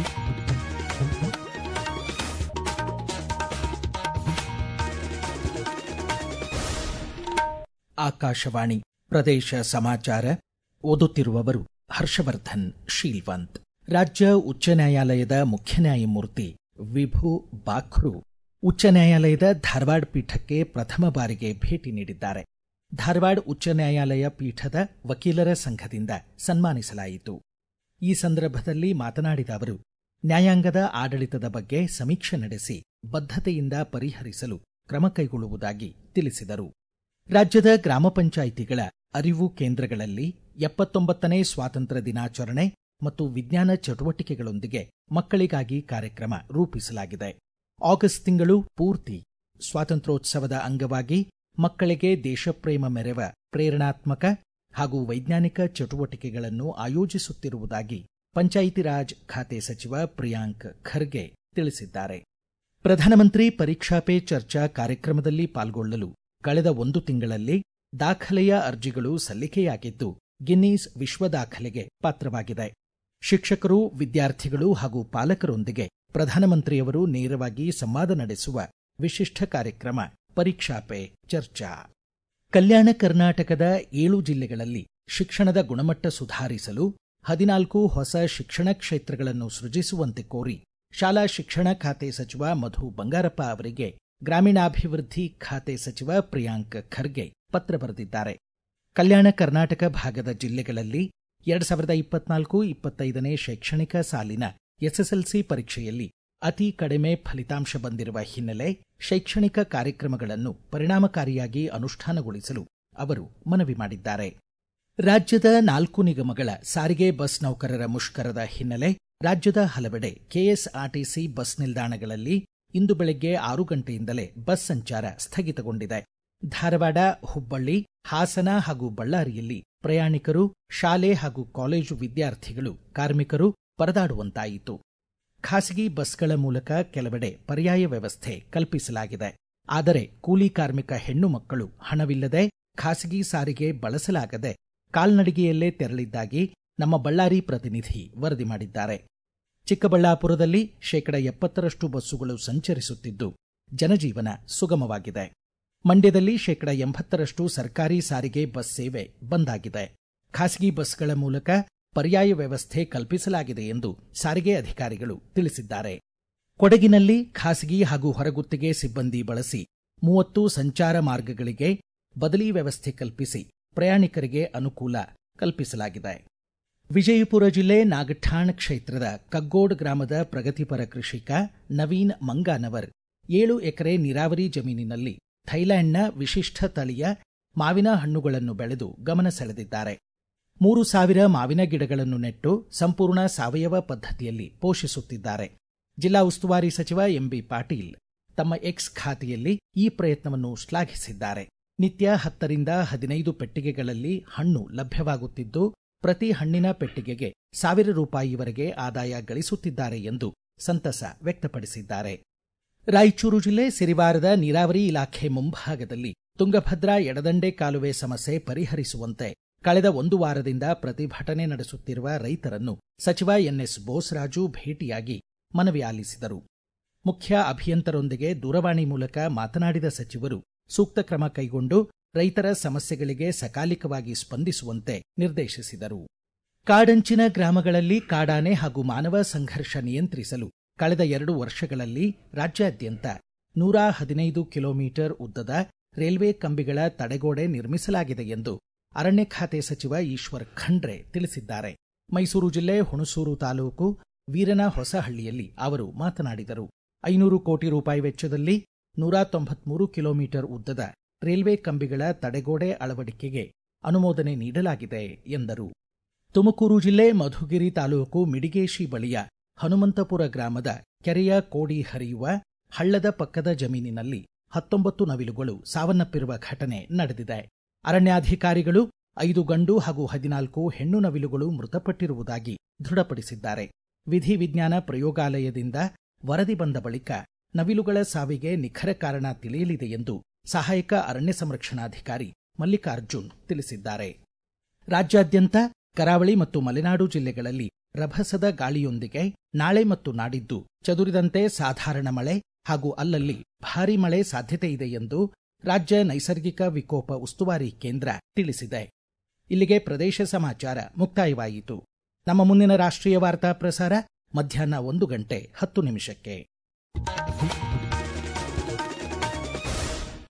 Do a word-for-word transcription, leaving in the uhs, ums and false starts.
ಆಕಾಶವಾಣಿ ಪ್ರದೇಶ ಸಮಾಚಾರ ಓದುತ್ತಿರುವವರು ಹರ್ಷವರ್ಧನ್ ಶೀಲ್ವಂತ್. ರಾಜ್ಯ ಉಚ್ಚ ನ್ಯಾಯಾಲಯದ ಮುಖ್ಯ ನ್ಯಾಯಮೂರ್ತಿ ವಿಭು ಬಾಖ್ರು ಉಚ್ಚ ನ್ಯಾಯಾಲಯದ ಧಾರವಾಡ ಪೀಠಕ್ಕೆ ಪ್ರಥಮ ಬಾರಿಗೆ ಭೇಟಿ ನೀಡಿದ್ದಾರೆ. ಧಾರವಾಡ ಉಚ್ಚ ನ್ಯಾಯಾಲಯ ಪೀಠದ ವಕೀಲರ ಸಂಘದಿಂದ ಸನ್ಮಾನಿಸಲಾಯಿತು. ಈ ಸಂದರ್ಭದಲ್ಲಿ ಮಾತನಾಡಿದ ಅವರು, ನ್ಯಾಯಾಂಗದ ಆಡಳಿತದ ಬಗ್ಗೆ ಸಮೀಕ್ಷೆ ನಡೆಸಿ ಬದ್ಧತೆಯಿಂದ ಪರಿಹರಿಸಲು ಕ್ರಮ ಕೈಗೊಳ್ಳುವುದಾಗಿ ತಿಳಿಸಿದರು. ರಾಜ್ಯದ ಗ್ರಾಮ ಪಂಚಾಯಿತಿಗಳ ಅರಿವು ಕೇಂದ್ರಗಳಲ್ಲಿ ಎಪ್ಪತ್ತೊಂಬತ್ತನೇ ಸ್ವಾತಂತ್ರ್ಯ ದಿನಾಚರಣೆ ಮತ್ತು ವಿಜ್ಞಾನ ಚಟುವಟಿಕೆಗಳೊಂದಿಗೆ ಮಕ್ಕಳಿಗಾಗಿ ಕಾರ್ಯಕ್ರಮ ರೂಪಿಸಲಾಗಿದೆ. ಆಗಸ್ಟ್ ತಿಂಗಳು ಪೂರ್ತಿ ಸ್ವಾತಂತ್ರ್ಯೋತ್ಸವದ ಅಂಗವಾಗಿ ಮಕ್ಕಳಿಗೆ ದೇಶಪ್ರೇಮ ಮೆರೆವ ಪ್ರೇರಣಾತ್ಮಕ ಹಾಗೂ ವೈಜ್ಞಾನಿಕ ಚಟುವಟಿಕೆಗಳನ್ನು ಆಯೋಜಿಸುತ್ತಿರುವುದಾಗಿ ಪಂಚಾಯಿತಿ ರಾಜ್ ಖಾತೆ ಸಚಿವ ಪ್ರಿಯಾಂಕ್ ಖರ್ಗೆ ತಿಳಿಸಿದ್ದಾರೆ. ಪ್ರಧಾನಮಂತ್ರಿ ಪರೀಕ್ಷಾ ಪೇ ಚರ್ಚಾ ಕಾರ್ಯಕ್ರಮದಲ್ಲಿ ಪಾಲ್ಗೊಳ್ಳಲು ಕಳೆದ ಒಂದು ತಿಂಗಳಲ್ಲಿ ದಾಖಲೆಯ ಅರ್ಜಿಗಳು ಸಲ್ಲಿಕೆಯಾಗಿದ್ದು ಗಿನ್ನೀಸ್ ವಿಶ್ವ ದಾಖಲೆಗೆ ಪಾತ್ರವಾಗಿದೆ. ಶಿಕ್ಷಕರು, ವಿದ್ಯಾರ್ಥಿಗಳು ಹಾಗೂ ಪಾಲಕರೊಂದಿಗೆ ಪ್ರಧಾನಮಂತ್ರಿಯವರು ನೇರವಾಗಿ ಸಂವಾದ ನಡೆಸುವ ವಿಶಿಷ್ಟ ಕಾರ್ಯಕ್ರಮ ಪರೀಕ್ಷಾ ಪೇ ಚರ್ಚಾ. ಕಲ್ಯಾಣ ಕರ್ನಾಟಕದ ಏಳು ಜಿಲ್ಲೆಗಳಲ್ಲಿ ಶಿಕ್ಷಣದ ಗುಣಮಟ್ಟ ಸುಧಾರಿಸಲು ಹದಿನಾಲ್ಕು ಹೊಸ ಶಿಕ್ಷಣ ಕ್ಷೇತ್ರಗಳನ್ನು ಸೃಜಿಸುವಂತೆ ಕೋರಿ ಶಾಲಾ ಶಿಕ್ಷಣ ಖಾತೆ ಸಚಿವ ಮಧು ಬಂಗಾರಪ್ಪ ಅವರಿಗೆ ಗ್ರಾಮೀಣಾಭಿವೃದ್ಧಿ ಖಾತೆ ಸಚಿವ ಪ್ರಿಯಾಂಕ್ ಖರ್ಗೆ ಪತ್ರ ಬರೆದಿದ್ದಾರೆ. ಕಲ್ಯಾಣ ಕರ್ನಾಟಕ ಭಾಗದ ಜಿಲ್ಲೆಗಳಲ್ಲಿ ಎರಡ್ ಸಾವಿರದ ಇಪ್ಪತ್ನಾಲ್ಕು ಇಪ್ಪತ್ತೈದನೇ ಶೈಕ್ಷಣಿಕ ಸಾಲಿನ ಎಸ್ಎಸ್ಎಲ್ಸಿ ಪರೀಕ್ಷೆಯಲ್ಲಿ ಅತಿ ಕಡಿಮೆ ಫಲಿತಾಂಶ ಬಂದಿರುವ ಹಿನ್ನೆಲೆ ಶೈಕ್ಷಣಿಕ ಕಾರ್ಯಕ್ರಮಗಳನ್ನು ಪರಿಣಾಮಕಾರಿಯಾಗಿ ಅನುಷ್ಠಾನಗೊಳಿಸಲು ಅವರು ಮನವಿ ಮಾಡಿದ್ದಾರೆ. ರಾಜ್ಯದ ನಾಲ್ಕು ನಿಗಮಗಳ ಸಾರಿಗೆ ಬಸ್ ನೌಕರರ ಮುಷ್ಕರದ ಹಿನ್ನೆಲೆ ರಾಜ್ಯದ ಹಲವೆಡೆ ಕೆಎಸ್ಆರ್ಟಿಸಿ ಬಸ್ ನಿಲ್ದಾಣಗಳಲ್ಲಿ ಇಂದು ಬೆಳಗ್ಗೆ ಆರು ಗಂಟೆಯಿಂದಲೇ ಬಸ್ ಸಂಚಾರ ಸ್ಥಗಿತಗೊಂಡಿದೆ. ಧಾರವಾಡ, ಹುಬ್ಬಳ್ಳಿ, ಹಾಸನ ಹಾಗೂ ಬಳ್ಳಾರಿಯಲ್ಲಿ ಪ್ರಯಾಣಿಕರು, ಶಾಲೆ ಹಾಗೂ ಕಾಲೇಜು ವಿದ್ಯಾರ್ಥಿಗಳು, ಕಾರ್ಮಿಕರು ಪರದಾಡುವಂತಾಯಿತು. ಖಾಸಗಿ ಬಸ್ಗಳ ಮೂಲಕ ಕೆಲವೆಡೆ ಪರ್ಯಾಯ ವ್ಯವಸ್ಥೆ ಕಲ್ಪಿಸಲಾಗಿದೆ. ಆದರೆ ಕೂಲಿ ಕಾರ್ಮಿಕ ಹೆಣ್ಣು ಮಕ್ಕಳು ಹಣವಿಲ್ಲದೆ ಖಾಸಗಿ ಸಾರಿಗೆ ಬಳಸಲಾಗದೆ ಕಾಲ್ನಡಿಗೆಯಲ್ಲೇ ತೆರಳಿದ್ದಾಗಿ ನಮ್ಮ ಬಳ್ಳಾರಿ ಪ್ರತಿನಿಧಿ ವರದಿ ಮಾಡಿದ್ದಾರೆ. ಚಿಕ್ಕಬಳ್ಳಾಪುರದಲ್ಲಿ ಶೇಕಡ ಎಪ್ಪತ್ತರಷ್ಟು ಬಸ್ಸುಗಳು ಸಂಚರಿಸುತ್ತಿದ್ದು ಜನಜೀವನ ಸುಗಮವಾಗಿದೆ. ಮಂಡ್ಯದಲ್ಲಿ ಶೇಕಡ ಎಂಬತ್ತರಷ್ಟು ಸರ್ಕಾರಿ ಸಾರಿಗೆ ಬಸ್ ಸೇವೆ ಬಂದಾಗಿದೆ. ಖಾಸಗಿ ಬಸ್ಗಳ ಮೂಲಕ ಪರ್ಯಾಯ ವ್ಯವಸ್ಥೆ ಕಲ್ಪಿಸಲಾಗಿದೆ ಎಂದು ಸಾರಿಗೆ ಅಧಿಕಾರಿಗಳು ತಿಳಿಸಿದ್ದಾರೆ. ಕೊಡಗಿನಲ್ಲಿ ಖಾಸಗಿ ಹಾಗೂ ಹೊರಗುತ್ತಿಗೆ ಸಿಬ್ಬಂದಿ ಬಳಸಿ ಮೂವತ್ತು ಸಂಚಾರ ಮಾರ್ಗಗಳಿಗೆ ಬದಲಿ ವ್ಯವಸ್ಥೆ ಕಲ್ಪಿಸಿ ಪ್ರಯಾಣಿಕರಿಗೆ ಅನುಕೂಲ ಕಲ್ಪಿಸಲಾಗಿದೆ. ವಿಜಯಪುರ ಜಿಲ್ಲೆ ನಾಗಠಾಣ್ ಕ್ಷೇತ್ರದ ಕಗ್ಗೋಡ್ ಗ್ರಾಮದ ಪ್ರಗತಿಪರ ಕೃಷಿಕ ನವೀನ್ ಮಂಗಾನವರ್ ಏಳು ಎಕರೆ ನೀರಾವರಿ ಜಮೀನಿನಲ್ಲಿ ಥೈಲ್ಯಾಂಡ್ನ ವಿಶಿಷ್ಟ ತಳಿಯ ಮಾವಿನ ಹಣ್ಣುಗಳನ್ನು ಬೆಳೆದು ಗಮನ ಸೆಳೆದಿದ್ದಾರೆ. ಮೂರು ಸಾವಿರ ಮಾವಿನ ಗಿಡಗಳನ್ನು ನೆಟ್ಟು ಸಂಪೂರ್ಣ ಸಾವಯವ ಪದ್ಧತಿಯಲ್ಲಿ ಪೋಷಿಸುತ್ತಿದ್ದಾರೆ. ಜಿಲ್ಲಾ ಉಸ್ತುವಾರಿ ಸಚಿವ ಎಂಬಿ ಪಾಟೀಲ್ ತಮ್ಮ ಎಕ್ಸ್ ಖಾತೆಯಲ್ಲಿ ಈ ಪ್ರಯತ್ನವನ್ನು ಶ್ಲಾಘಿಸಿದ್ದಾರೆ. ನಿತ್ಯ ಹತ್ತರಿಂದ ಹದಿನೈದು ಪೆಟ್ಟಿಗೆಗಳಲ್ಲಿ ಹಣ್ಣು ಲಭ್ಯವಾಗುತ್ತಿದ್ದು ಪ್ರತಿ ಹಣ್ಣಿನ ಪೆಟ್ಟಿಗೆಗೆ ಸಾವಿರ ರೂಪಾಯಿವರೆಗೆ ಆದಾಯ ಗಳಿಸುತ್ತಿದ್ದಾರೆ ಎಂದು ಸಂತಸ ವ್ಯಕ್ತಪಡಿಸಿದ್ದಾರೆ. ರಾಯಚೂರು ಜಿಲ್ಲೆ ಸಿರಿವಾರದ ನೀರಾವರಿ ಇಲಾಖೆ ಮುಂಭಾಗದಲ್ಲಿ ತುಂಗಭದ್ರಾ ಎಡದಂಡೆ ಕಾಲುವೆ ಸಮಸ್ಯೆ ಪರಿಹರಿಸುವಂತೆ ಕಳೆದ ಒಂದು ವಾರದಿಂದ ಪ್ರತಿಭಟನೆ ನಡೆಸುತ್ತಿರುವ ರೈತರನ್ನು ಸಚಿವ ಎನ್ಎಸ್ ಬೋಸರಾಜು ಭೇಟಿಯಾಗಿ ಮನವಿ ಆಲಿಸಿದರು. ಮುಖ್ಯ ಅಭಿಯಂತರೊಂದಿಗೆ ದೂರವಾಣಿ ಮೂಲಕ ಮಾತನಾಡಿದ ಸಚಿವರು ಸೂಕ್ತ ಕ್ರಮ ಕೈಗೊಂಡು ರೈತರ ಸಮಸ್ಯೆಗಳಿಗೆ ಸಕಾಲಿಕವಾಗಿ ಸ್ಪಂದಿಸುವಂತೆ ನಿರ್ದೇಶಿಸಿದರು. ಕಾಡಂಚಿನ ಗ್ರಾಮಗಳಲ್ಲಿ ಕಾಡಾನೆ ಹಾಗೂ ಮಾನವ ಸಂಘರ್ಷ ನಿಯಂತ್ರಿಸಲು ಕಳೆದ ಎರಡು ವರ್ಷಗಳಲ್ಲಿ ರಾಜ್ಯಾದ್ಯಂತ ನೂರ ಹದಿನೈದು ಕಿಲೋಮೀಟರ್ ಉದ್ದದ ರೈಲ್ವೆ ಕಂಬಿಗಳ ತಡೆಗೋಡೆ ನಿರ್ಮಿಸಲಾಗಿದೆ ಎಂದು ಅರಣ್ಯ ಖಾತೆ ಸಚಿವ ಈಶ್ವರ್ ಖಂಡ್ರೆ ತಿಳಿಸಿದ್ದಾರೆ. ಮೈಸೂರು ಜಿಲ್ಲೆ ಹುಣಸೂರು ತಾಲೂಕು ವೀರನ ಹೊಸಹಳ್ಳಿಯಲ್ಲಿ ಅವರು ಮಾತನಾಡಿದರು. ಐನೂರು ಕೋಟಿ ರೂಪಾಯಿ ವೆಚ್ಚದಲ್ಲಿ ನೂರ ತೊಂಬತ್ಮೂರು ಕಿಲೋಮೀಟರ್ ಉದ್ದದ ರೈಲ್ವೆ ಕಂಬಿಗಳ ತಡೆಗೋಡೆ ಅಳವಡಿಕೆಗೆ ಅನುಮೋದನೆ ನೀಡಲಾಗಿದೆ ಎಂದರು. ತುಮಕೂರು ಜಿಲ್ಲೆ ಮಧುಗಿರಿ ತಾಲೂಕು ಮಿಡಿಗೇಶಿ ಬಳಿಯ ಹನುಮಂತಪುರ ಗ್ರಾಮದ ಕೆರೆಯ ಕೋಡಿ ಹರಿಯುವ ಹಳ್ಳದ ಪಕ್ಕದ ಜಮೀನಿನಲ್ಲಿ ಹತ್ತೊಂಬತ್ತು ನವಿಲುಗಳು ಸಾವನ್ನಪ್ಪಿರುವ ಘಟನೆ ನಡೆದಿದೆ. ಅರಣ್ಯಾಧಿಕಾರಿಗಳು ಐದು ಗಂಡು ಹಾಗೂ ಹದಿನಾಲ್ಕು ಹೆಣ್ಣು ನವಿಲುಗಳು ಮೃತಪಟ್ಟಿರುವುದಾಗಿ ದೃಢಪಡಿಸಿದ್ದಾರೆ. ವಿಧಿ ವಿಜ್ಞಾನ ಪ್ರಯೋಗಾಲಯದಿಂದ ವರದಿ ಬಂದ ಬಳಿಕ ನವಿಲುಗಳ ಸಾವಿಗೆ ನಿಖರ ಕಾರಣ ತಿಳಿಯಲಿದೆ ಎಂದು ಸಹಾಯಕ ಅರಣ್ಯ ಸಂರಕ್ಷಣಾಧಿಕಾರಿ ಮಲ್ಲಿಕಾರ್ಜುನ್ ತಿಳಿಸಿದ್ದಾರೆ. ರಾಜ್ಯಾದ್ಯಂತ ಕರಾವಳಿ ಮತ್ತು ಮಲೆನಾಡು ಜಿಲ್ಲೆಗಳಲ್ಲಿ ರಭಸದ ಗಾಳಿಯೊಂದಿಗೆ ನಾಳೆ ಮತ್ತು ನಾಡಿದ್ದು ಚದುರಿದಂತೆ ಸಾಧಾರಣ ಮಳೆ ಹಾಗೂ ಅಲ್ಲಲ್ಲಿ ಭಾರೀ ಮಳೆ ಸಾಧ್ಯತೆ ಇದೆ ಎಂದು ರಾಜ್ಯ ನೈಸರ್ಗಿಕ ವಿಕೋಪ ಉಸ್ತುವಾರಿ ಕೇಂದ್ರ ತಿಳಿಸಿದೆ. ಇಲ್ಲಿಗೆ ಪ್ರದೇಶ ಸಮಾಚಾರ ಮುಕ್ತಾಯವಾಯಿತು. ನಮ್ಮ ಮುಂದಿನ ರಾಷ್ಟ್ರೀಯ ವಾರ್ತಾ ಪ್ರಸಾರ ಮಧ್ಯಾಹ್ನ ಒಂದು ಗಂಟೆ ಹತ್ತು ನಿಮಿಷಕ್ಕೆ.